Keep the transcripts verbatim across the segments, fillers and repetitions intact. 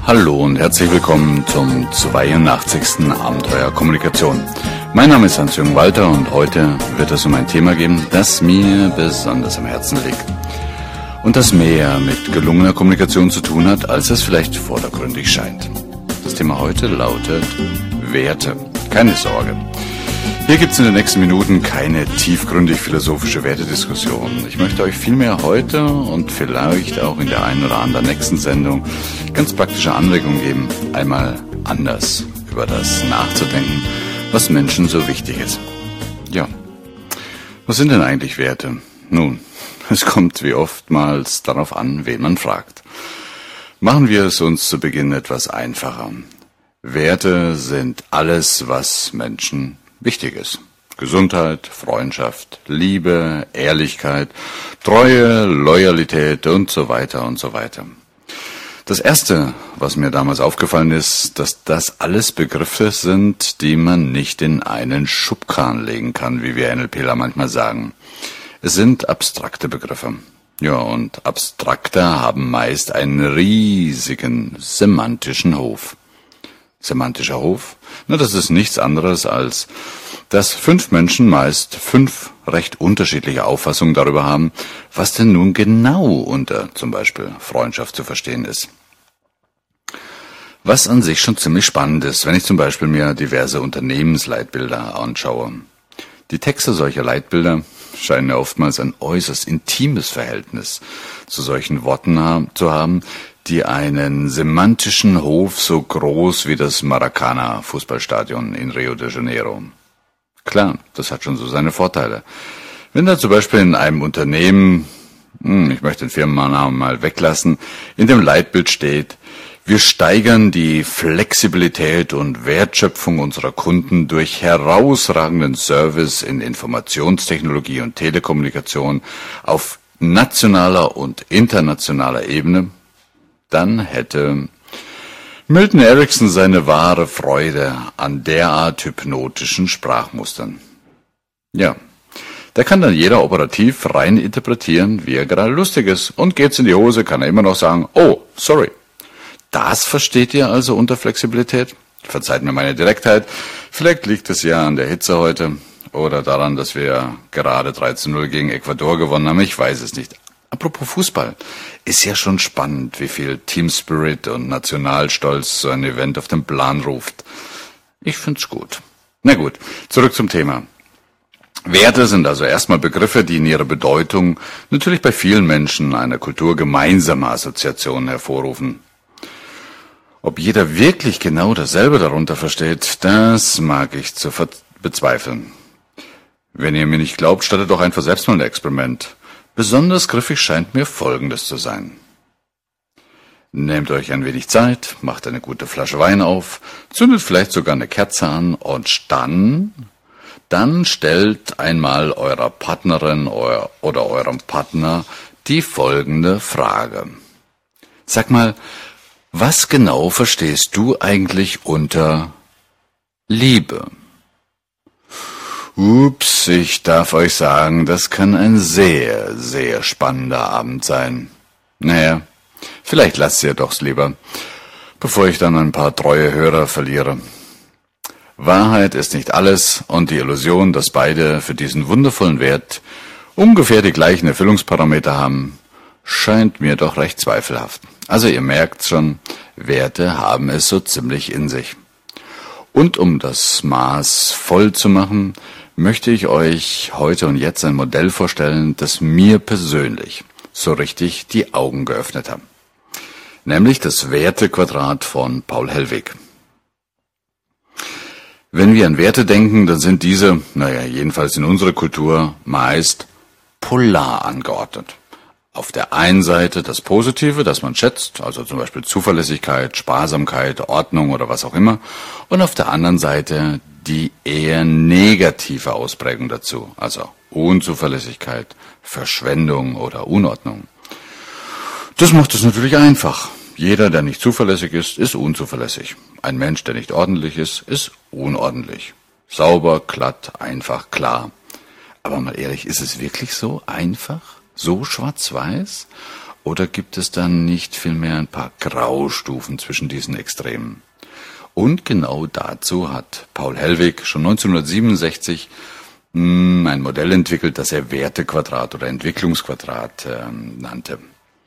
Hallo und herzlich willkommen zum zweiundachtzigsten Abenteuer Kommunikation. Mein Name ist Hans-Jürgen Walter und heute wird es um ein Thema gehen, das mir besonders am Herzen liegt. Und das mehr mit gelungener Kommunikation zu tun hat, als es vielleicht vordergründig scheint. Das Thema heute lautet Werte. Keine Sorge. Hier gibt es in den nächsten Minuten keine tiefgründig philosophische Wertediskussion. Ich möchte euch vielmehr heute und vielleicht auch in der einen oder anderen nächsten Sendung ganz praktische Anregungen geben, einmal anders über das nachzudenken, was Menschen so wichtig ist. Ja, was sind denn eigentlich Werte? Nun, es kommt wie oftmals darauf an, wen man fragt. Machen wir es uns zu Beginn etwas einfacher. Werte sind alles, was Menschen wichtig ist. Gesundheit, Freundschaft, Liebe, Ehrlichkeit, Treue, Loyalität und so weiter und so weiter. Das Erste, was mir damals aufgefallen ist, dass das alles Begriffe sind, die man nicht in einen Schubkarren legen kann, wie wir NLPler manchmal sagen. Es sind abstrakte Begriffe. Ja, und Abstrakte haben meist einen riesigen semantischen Hof. Semantischer Hof? Na, das ist nichts anderes als, dass fünf Menschen meist fünf recht unterschiedliche Auffassungen darüber haben, was denn nun genau unter zum Beispiel Freundschaft zu verstehen ist. Was an sich schon ziemlich spannend ist, wenn ich zum Beispiel mir diverse Unternehmensleitbilder anschaue. Die Texte solcher Leitbilder scheinen ja oftmals ein äußerst intimes Verhältnis zu solchen Worten zu haben, die einen semantischen Hof so groß wie das Maracana-Fußballstadion in Rio de Janeiro. Klar, das hat schon so seine Vorteile. Wenn da zum Beispiel in einem Unternehmen, hm, ich möchte den Firmennamen mal weglassen, in dem Leitbild steht, wir steigern die Flexibilität und Wertschöpfung unserer Kunden durch herausragenden Service in Informationstechnologie und Telekommunikation auf nationaler und internationaler Ebene, dann hätte Milton Erickson seine wahre Freude an derart hypnotischen Sprachmustern. Ja, da kann dann jeder operativ rein interpretieren, wie er gerade lustig ist. Und geht's in die Hose, kann er immer noch sagen, oh, sorry. Das versteht ihr also unter Flexibilität? Verzeiht mir meine Direktheit. Vielleicht liegt es ja an der Hitze heute oder daran, dass wir gerade drei zu null gegen Ecuador gewonnen haben. Ich weiß es nicht. Apropos Fußball, ist ja schon spannend, wie viel Teamspirit und Nationalstolz so ein Event auf den Plan ruft. Ich find's gut. Na gut, zurück zum Thema. Werte sind also erstmal Begriffe, die in ihrer Bedeutung natürlich bei vielen Menschen einer Kultur gemeinsame Assoziationen hervorrufen. Ob jeder wirklich genau dasselbe darunter versteht, das mag ich zu bezweifeln. Wenn ihr mir nicht glaubt, startet doch einfach selbst mal ein Experiment. Besonders griffig scheint mir Folgendes zu sein. Nehmt euch ein wenig Zeit, macht eine gute Flasche Wein auf, zündet vielleicht sogar eine Kerze an und dann, dann stellt einmal eurer Partnerin oder eurem Partner die folgende Frage. Sag mal, was genau verstehst du eigentlich unter Liebe? Ups, ich darf euch sagen, das kann ein sehr, sehr spannender Abend sein. Naja, vielleicht lasst ihr doch's lieber, bevor ich dann ein paar treue Hörer verliere. Wahrheit ist nicht alles und die Illusion, dass beide für diesen wundervollen Wert ungefähr die gleichen Erfüllungsparameter haben, scheint mir doch recht zweifelhaft. Also ihr merkt schon, Werte haben es so ziemlich in sich. Und um das Maß voll zu machen, möchte ich euch heute und jetzt ein Modell vorstellen, das mir persönlich so richtig die Augen geöffnet hat. Nämlich das Wertequadrat von Paul Hellwig. Wenn wir an Werte denken, dann sind diese, naja, jedenfalls in unserer Kultur, meist polar angeordnet. Auf der einen Seite das Positive, das man schätzt, also zum Beispiel Zuverlässigkeit, Sparsamkeit, Ordnung oder was auch immer. Und auf der anderen Seite die eher negative Ausprägung dazu, also Unzuverlässigkeit, Verschwendung oder Unordnung. Das macht es natürlich einfach. Jeder, der nicht zuverlässig ist, ist unzuverlässig. Ein Mensch, der nicht ordentlich ist, ist unordentlich. Sauber, glatt, einfach, klar. Aber mal ehrlich, ist es wirklich so einfach? So schwarz-weiß? Oder gibt es dann nicht vielmehr ein paar Graustufen zwischen diesen Extremen? Und genau dazu hat Paul Hellwig schon neunzehnhundertsiebenundsechzig mh, ein Modell entwickelt, das er Wertequadrat oder Entwicklungsquadrat äh, nannte.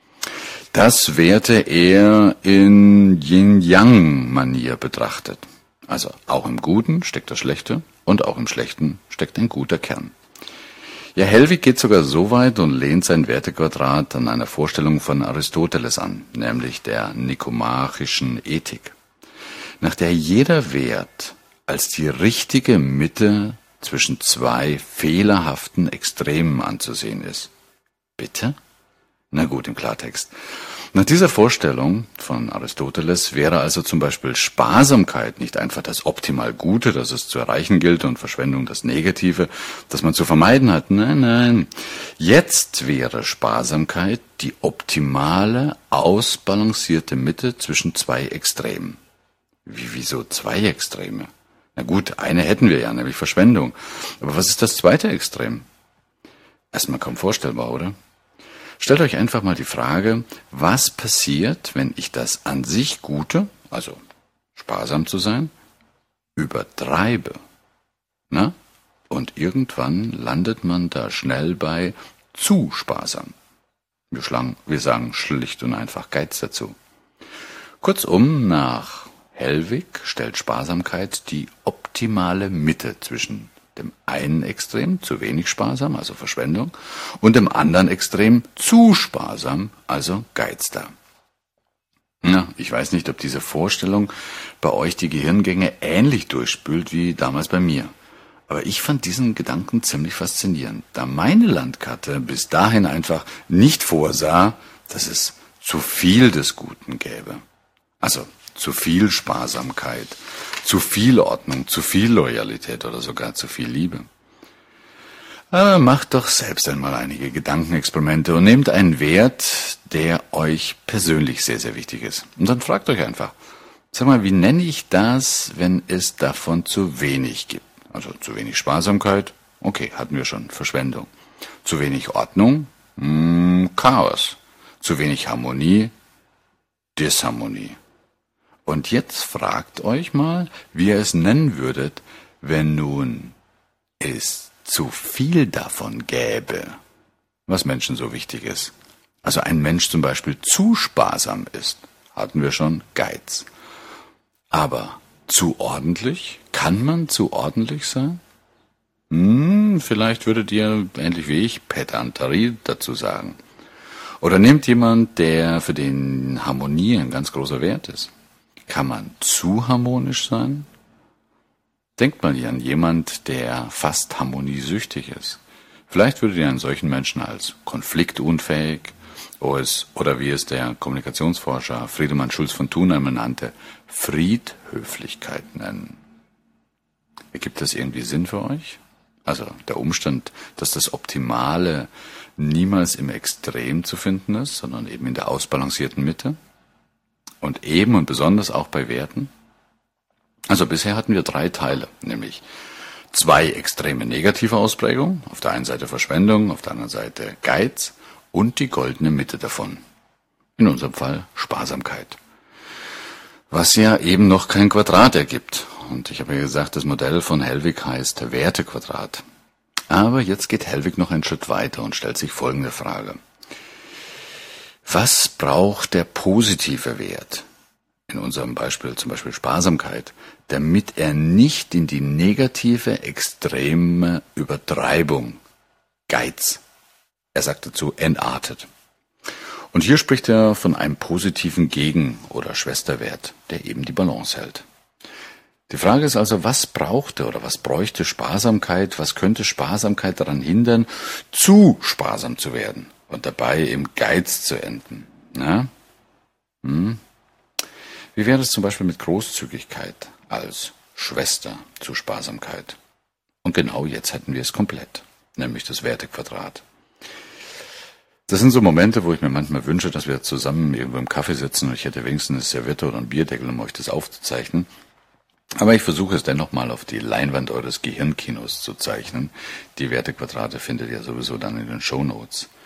Das Werte er in Yin-Yang-Manier betrachtet. Also auch im Guten steckt das Schlechte und auch im Schlechten steckt ein guter Kern. Ja, Hellwig geht sogar so weit und lehnt sein Wertequadrat an einer Vorstellung von Aristoteles an, nämlich der nikomachischen Ethik, nach der jeder Wert als die richtige Mitte zwischen zwei fehlerhaften Extremen anzusehen ist. Bitte? Na gut, im Klartext. Nach dieser Vorstellung von Aristoteles wäre also zum Beispiel Sparsamkeit nicht einfach das optimal Gute, das es zu erreichen gilt, und Verschwendung das Negative, das man zu vermeiden hat. Nein, nein. Jetzt wäre Sparsamkeit die optimale, ausbalancierte Mitte zwischen zwei Extremen. Wie, wieso zwei Extreme? Na gut, eine hätten wir ja, nämlich Verschwendung. Aber was ist das zweite Extrem? Erstmal kaum vorstellbar, oder? Stellt euch einfach mal die Frage, was passiert, wenn ich das an sich Gute, also sparsam zu sein, übertreibe? Na? Und irgendwann landet man da schnell bei zu sparsam. Wir, schlagen, wir sagen schlicht und einfach Geiz dazu. Kurzum, nach Hellwig stellt Sparsamkeit die optimale Mitte zwischen dem einen Extrem, zu wenig sparsam, also Verschwendung, und dem anderen Extrem, zu sparsam, also Geiz dar. Ja, ich weiß nicht, ob diese Vorstellung bei euch die Gehirngänge ähnlich durchspült wie damals bei mir. Aber ich fand diesen Gedanken ziemlich faszinierend, da meine Landkarte bis dahin einfach nicht vorsah, dass es zu viel des Guten gäbe. Also zu viel Sparsamkeit, zu viel Ordnung, zu viel Loyalität oder sogar zu viel Liebe. Aber macht doch selbst einmal einige Gedankenexperimente und nehmt einen Wert, der euch persönlich sehr, sehr wichtig ist. Und dann fragt euch einfach, sag mal, wie nenne ich das, wenn es davon zu wenig gibt? Also zu wenig Sparsamkeit, okay, hatten wir schon, Verschwendung. Zu wenig Ordnung, mh, Chaos. Zu wenig Harmonie, Disharmonie. Und jetzt fragt euch mal, wie ihr es nennen würdet, wenn nun es zu viel davon gäbe, was Menschen so wichtig ist. Also ein Mensch zum Beispiel zu sparsam ist, hatten wir schon, Geiz. Aber zu ordentlich? Kann man zu ordentlich sein? Hm, vielleicht würdet ihr, ähnlich wie ich, Pedanterie dazu sagen. Oder nehmt jemand, der für den Harmonie ein ganz großer Wert ist. Kann man zu harmonisch sein? Denkt mal hier an jemand, der fast harmoniesüchtig ist. Vielleicht würdet ihr einen solchen Menschen als konfliktunfähig oder wie es der Kommunikationsforscher Friedemann Schulz von Thunheim nannte, Friedhöflichkeit nennen. Ergibt das irgendwie Sinn für euch? Also der Umstand, dass das Optimale niemals im Extrem zu finden ist, sondern eben in der ausbalancierten Mitte? Und eben und besonders auch bei Werten? Also bisher hatten wir drei Teile, nämlich zwei extreme negative Ausprägungen, auf der einen Seite Verschwendung, auf der anderen Seite Geiz und die goldene Mitte davon. In unserem Fall Sparsamkeit. Was ja eben noch kein Quadrat ergibt. Und ich habe ja gesagt, das Modell von Hellwig heißt Wertequadrat. Aber jetzt geht Hellwig noch einen Schritt weiter und stellt sich folgende Frage. Was braucht der positive Wert, in unserem Beispiel zum Beispiel Sparsamkeit, damit er nicht in die negative, extreme Übertreibung, Geiz, er sagt dazu, entartet? Und hier spricht er von einem positiven Gegen- oder Schwesterwert, der eben die Balance hält. Die Frage ist also, was brauchte oder was bräuchte Sparsamkeit, was könnte Sparsamkeit daran hindern, zu sparsam zu werden und dabei im Geiz zu enden? Na? Hm? Wie wäre es zum Beispiel mit Großzügigkeit als Schwester zu Sparsamkeit? Und genau jetzt hätten wir es komplett, nämlich das Wertequadrat. Das sind so Momente, wo ich mir manchmal wünsche, dass wir zusammen irgendwo im Kaffee sitzen und ich hätte wenigstens eine Serviette oder einen Bierdeckel, um euch das aufzuzeichnen. Aber ich versuche es dennoch mal auf die Leinwand eures Gehirnkinos zu zeichnen. Die Wertequadrate findet ihr sowieso dann in den Shownotes.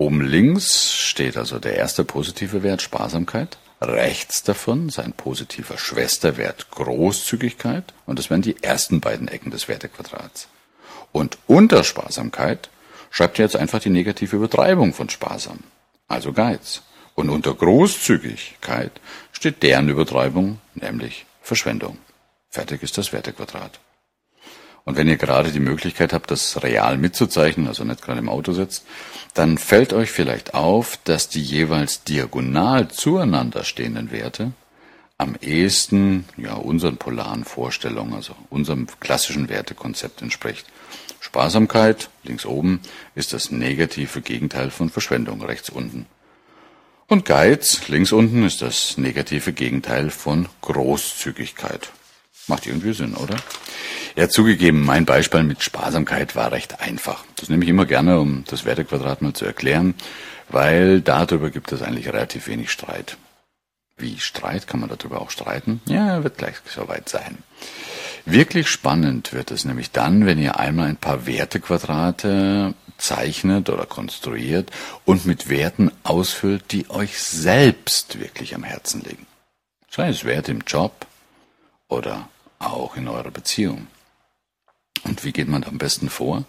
Oben links steht also der erste positive Wert Sparsamkeit. Rechts davon sein positiver Schwesterwert Großzügigkeit. Und das wären die ersten beiden Ecken des Wertequadrats. Und unter Sparsamkeit schreibt ihr jetzt einfach die negative Übertreibung von sparsam, also Geiz. Und unter Großzügigkeit steht deren Übertreibung, nämlich Verschwendung. Fertig ist das Wertequadrat. Und wenn ihr gerade die Möglichkeit habt, das real mitzuzeichnen, also nicht gerade im Auto sitzt, dann fällt euch vielleicht auf, dass die jeweils diagonal zueinander stehenden Werte am ehesten ja, unseren polaren Vorstellungen, also unserem klassischen Wertekonzept entspricht. Sparsamkeit, links oben, ist das negative Gegenteil von Verschwendung, rechts unten. Und Geiz, links unten, ist das negative Gegenteil von Großzügigkeit. Macht irgendwie Sinn, oder? Ja, zugegeben, mein Beispiel mit Sparsamkeit war recht einfach. Das nehme ich immer gerne, um das Wertequadrat mal zu erklären, weil darüber gibt es eigentlich relativ wenig Streit. Wie Streit? Kann man darüber auch streiten? Ja, wird gleich soweit sein. Wirklich spannend wird es nämlich dann, wenn ihr einmal ein paar Wertequadrate zeichnet oder konstruiert und mit Werten ausfüllt, die euch selbst wirklich am Herzen liegen. Sei es Werte im Job oder auch in eurer Beziehung. Und wie geht man da am besten vor?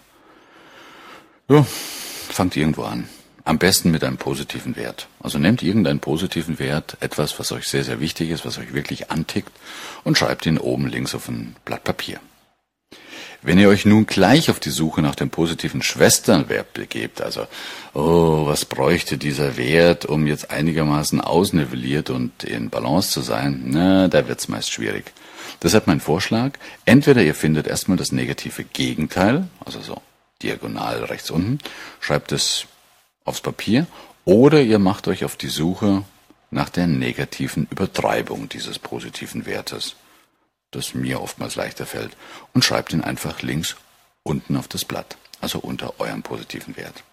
Ja, fangt irgendwo an. Am besten mit einem positiven Wert. Also nehmt irgendeinen positiven Wert, etwas, was euch sehr, sehr wichtig ist, was euch wirklich antickt, und schreibt ihn oben links auf ein Blatt Papier. Wenn ihr euch nun gleich auf die Suche nach dem positiven Schwesternwert begebt, also, oh, was bräuchte dieser Wert, um jetzt einigermaßen ausnivelliert und in Balance zu sein, na, da wird's meist schwierig. Deshalb mein Vorschlag, entweder ihr findet erstmal das negative Gegenteil, also so diagonal rechts unten, schreibt es aufs Papier, oder ihr macht euch auf die Suche nach der negativen Übertreibung dieses positiven Wertes, das mir oftmals leichter fällt, und schreibt ihn einfach links unten auf das Blatt, also unter eurem positiven Wert.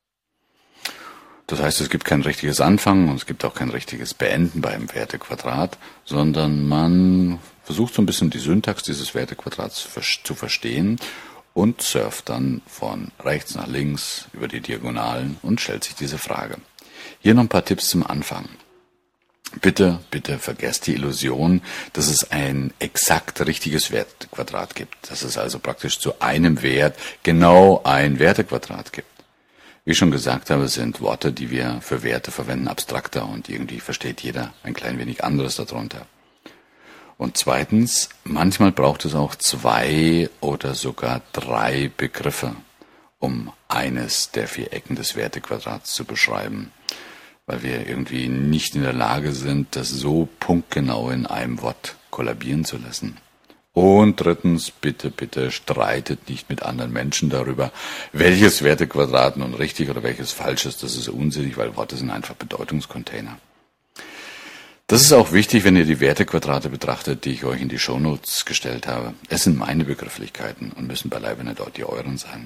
Das heißt, es gibt kein richtiges Anfangen und es gibt auch kein richtiges Beenden beim Wertequadrat, sondern man versucht so ein bisschen die Syntax dieses Wertequadrats zu verstehen und surft dann von rechts nach links über die Diagonalen und stellt sich diese Frage. Hier noch ein paar Tipps zum Anfang. Bitte, bitte vergesst die Illusion, dass es ein exakt richtiges Wertequadrat gibt, dass es also praktisch zu einem Wert genau ein Wertequadrat gibt. Wie ich schon gesagt habe, sind Worte, die wir für Werte verwenden, abstrakter und irgendwie versteht jeder ein klein wenig anderes darunter. Und zweitens, manchmal braucht es auch zwei oder sogar drei Begriffe, um eines der vier Ecken des Wertequadrats zu beschreiben, weil wir irgendwie nicht in der Lage sind, das so punktgenau in einem Wort kollabieren zu lassen. Und drittens, bitte, bitte streitet nicht mit anderen Menschen darüber, welches Wertequadrat nun richtig oder welches falsch ist. Das ist unsinnig, weil Worte sind einfach Bedeutungscontainer. Das ist auch wichtig, wenn ihr die Wertequadrate betrachtet, die ich euch in die Shownotes gestellt habe. Es sind meine Begrifflichkeiten und müssen beileibe nicht auch die euren sein.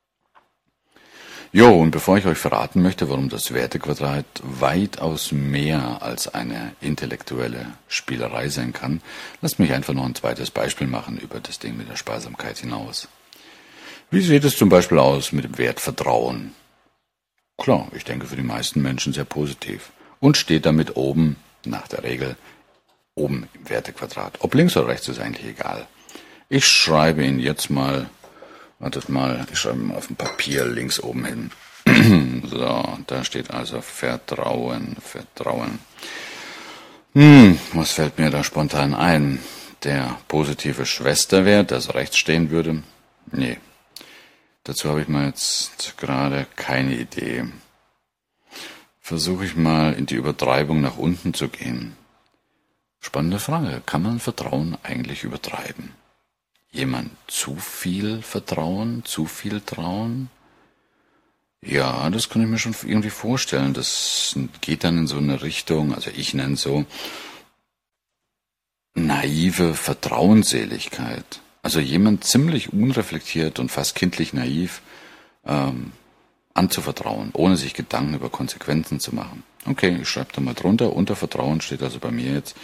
Jo, und bevor ich euch verraten möchte, warum das Wertequadrat weitaus mehr als eine intellektuelle Spielerei sein kann, lasst mich einfach noch ein zweites Beispiel machen über das Ding mit der Sparsamkeit hinaus. Wie sieht es zum Beispiel aus mit dem Wert Vertrauen? Klar, ich denke für die meisten Menschen sehr positiv und steht damit oben, nach der Regel, oben im Wertequadrat. Ob links oder rechts ist eigentlich egal. Ich schreibe ihn jetzt mal, wartet mal, ich schreibe ihn mal auf dem Papier links oben hin. So, da steht also Vertrauen, Vertrauen. Hm, was fällt mir da spontan ein? Der positive Schwesterwert, also rechts stehen würde? Nee, dazu habe ich mal jetzt gerade keine Idee. Versuche ich mal in die Übertreibung nach unten zu gehen. Spannende Frage. Kann man Vertrauen eigentlich übertreiben? Jemand zu viel vertrauen, zu viel trauen? Ja, das kann ich mir schon irgendwie vorstellen. Das geht dann in so eine Richtung, also ich nenne es so, naive Vertrauensseligkeit. Also jemand ziemlich unreflektiert und fast kindlich naiv ähm, anzuvertrauen, ohne sich Gedanken über Konsequenzen zu machen. Okay, ich schreibe da mal drunter. Unter Vertrauen steht also bei mir jetzt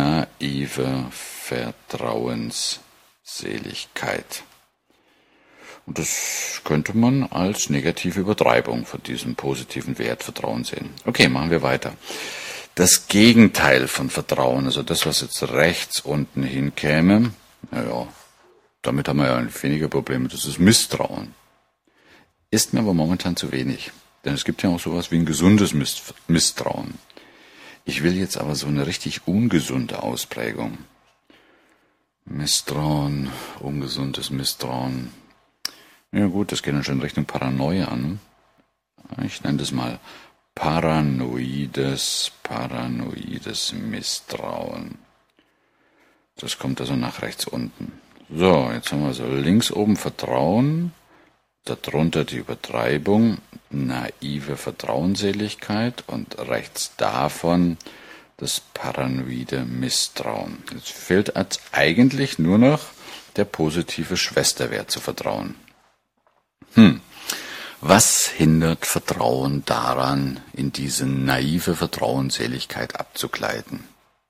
naive Vertrauensseligkeit. Und das könnte man als negative Übertreibung von diesem positiven Wert Vertrauen sehen. Okay, machen wir weiter. Das Gegenteil von Vertrauen, also das, was jetzt rechts unten hinkäme, naja, damit haben wir ja weniger Probleme, das ist Misstrauen. Ist mir aber momentan zu wenig, denn es gibt ja auch sowas wie ein gesundes Misstrauen. Ich will jetzt aber so eine richtig ungesunde Ausprägung. Misstrauen, ungesundes Misstrauen. Ja gut, das geht dann schon in Richtung Paranoia an. Ich nenne das mal paranoides, paranoides Misstrauen. Das kommt also nach rechts unten. So, jetzt haben wir so links oben Vertrauen, darunter die Übertreibung, naive Vertrauensseligkeit und rechts davon das paranoide Misstrauen. Jetzt fehlt als eigentlich nur noch der positive Schwesterwert zu Vertrauen. Hm. Was hindert Vertrauen daran, in diese naive Vertrauensseligkeit abzugleiten?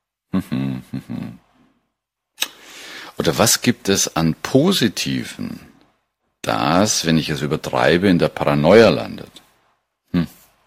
Oder was gibt es an Positiven, das, wenn ich es übertreibe, in der Paranoia landet? Hm.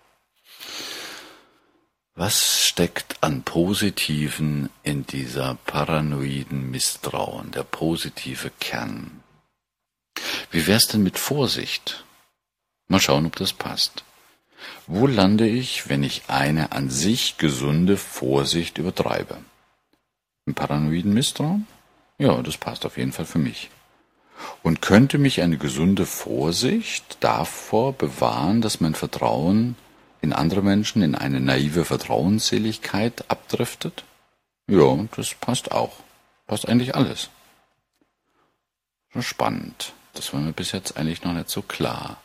Was steckt an Positiven in dieser paranoiden Misstrauen, der positive Kern? Wie wär's denn mit Vorsicht? Mal schauen, ob das passt. Wo lande ich, wenn ich eine an sich gesunde Vorsicht übertreibe? Im paranoiden Misstrauen? Ja, das passt auf jeden Fall für mich. Und könnte mich eine gesunde Vorsicht davor bewahren, dass mein Vertrauen in andere Menschen in eine naive Vertrauensseligkeit abdriftet? Ja, das passt auch. Passt eigentlich alles. Spannend. Das war mir bis jetzt eigentlich noch nicht so klar.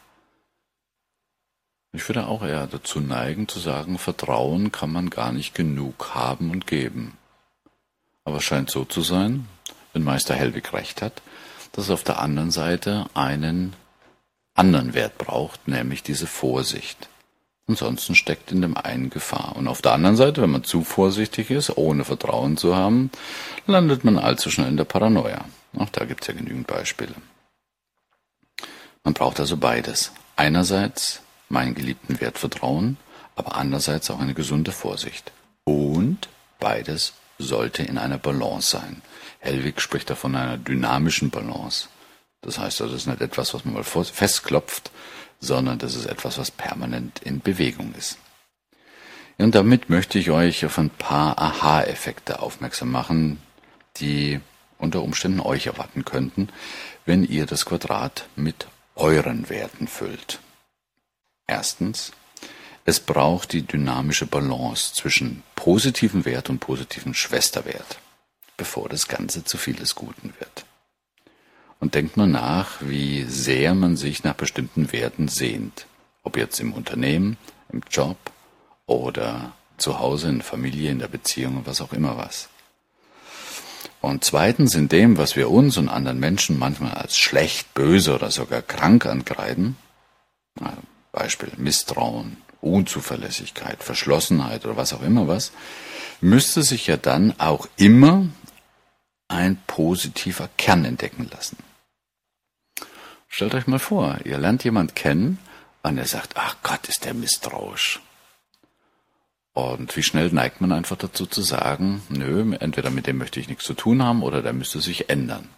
Ich würde auch eher dazu neigen, zu sagen, Vertrauen kann man gar nicht genug haben und geben. Aber es scheint so zu sein, wenn Meister Hellwig recht hat, dass es auf der anderen Seite einen anderen Wert braucht, nämlich diese Vorsicht. Ansonsten steckt in dem einen Gefahr. Und auf der anderen Seite, wenn man zu vorsichtig ist, ohne Vertrauen zu haben, landet man allzu schnell in der Paranoia. Auch da gibt es ja genügend Beispiele. Man braucht also beides. Einerseits meinen geliebten Wert Vertrauen, aber andererseits auch eine gesunde Vorsicht. Und beides sollte in einer Balance sein. Hellwig spricht da von einer dynamischen Balance. Das heißt also, das ist nicht etwas, was man mal festklopft, sondern das ist etwas, was permanent in Bewegung ist. Und damit möchte ich euch auf ein paar Aha-Effekte aufmerksam machen, die unter Umständen euch erwarten könnten, wenn ihr das Quadrat mit euren Werten füllt. Erstens, es braucht die dynamische Balance zwischen positiven Wert und positiven Schwesterwert, bevor das Ganze zu viel des Guten wird. Und denkt mal nach, wie sehr man sich nach bestimmten Werten sehnt. Ob jetzt im Unternehmen, im Job oder zu Hause, in der Familie, in der Beziehung, was auch immer was. Und zweitens in dem, was wir uns und anderen Menschen manchmal als schlecht, böse oder sogar krank ankreiden, Beispiel Misstrauen, Unzuverlässigkeit, Verschlossenheit oder was auch immer was, müsste sich ja dann auch immer ein positiver Kern entdecken lassen. Stellt euch mal vor, ihr lernt jemand kennen und er sagt, ach Gott, ist der misstrauisch. Und wie schnell neigt man einfach dazu zu sagen, nö, entweder mit dem möchte ich nichts zu tun haben oder der müsste sich ändern.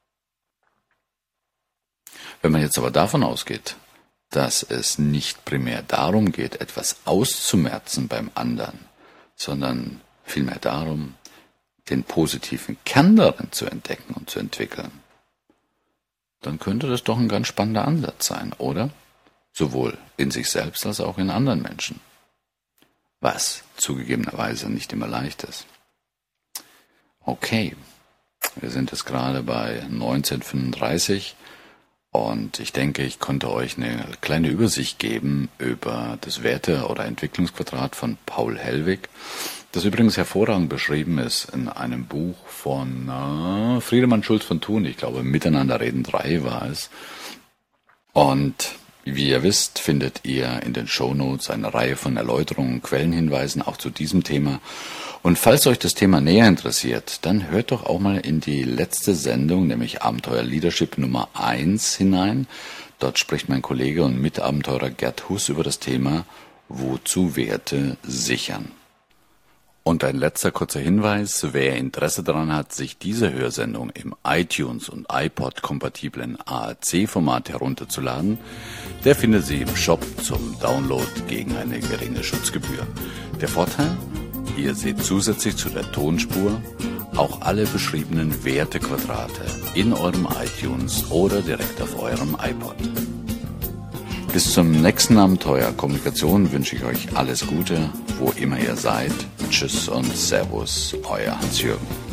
Wenn man jetzt aber davon ausgeht, dass es nicht primär darum geht, etwas auszumerzen beim anderen, sondern vielmehr darum, den positiven Kern darin zu entdecken und zu entwickeln, dann könnte das doch ein ganz spannender Ansatz sein, oder? Sowohl in sich selbst als auch in anderen Menschen. Was zugegebenerweise nicht immer leicht ist. Okay, wir sind jetzt gerade bei neunzehnhundertfünfunddreißig und ich denke, ich konnte euch eine kleine Übersicht geben über das Werte- oder Entwicklungsquadrat von Paul Hellwig, das übrigens hervorragend beschrieben ist in einem Buch von äh, Friedemann Schulz von Thun, ich glaube Miteinander reden drei war es. Und wie ihr wisst, findet ihr in den Shownotes eine Reihe von Erläuterungen und Quellenhinweisen auch zu diesem Thema. Und falls euch das Thema näher interessiert, dann hört doch auch mal in die letzte Sendung, nämlich Abenteuer Leadership Nummer eins hinein. Dort spricht mein Kollege und Mitabenteurer Gerd Huss über das Thema Wozu Werte sichern. Und ein letzter kurzer Hinweis, wer Interesse daran hat, sich diese Hörsendung im iTunes- und iPod-kompatiblen A A C-Format herunterzuladen, der findet sie im Shop zum Download gegen eine geringe Schutzgebühr. Der Vorteil? Ihr seht zusätzlich zu der Tonspur auch alle beschriebenen Wertequadrate in eurem iTunes oder direkt auf eurem iPod. Bis zum nächsten Abenteuer Kommunikation wünsche ich euch alles Gute, wo immer ihr seid. Tschüss und Servus, euer Hans-Jürgen.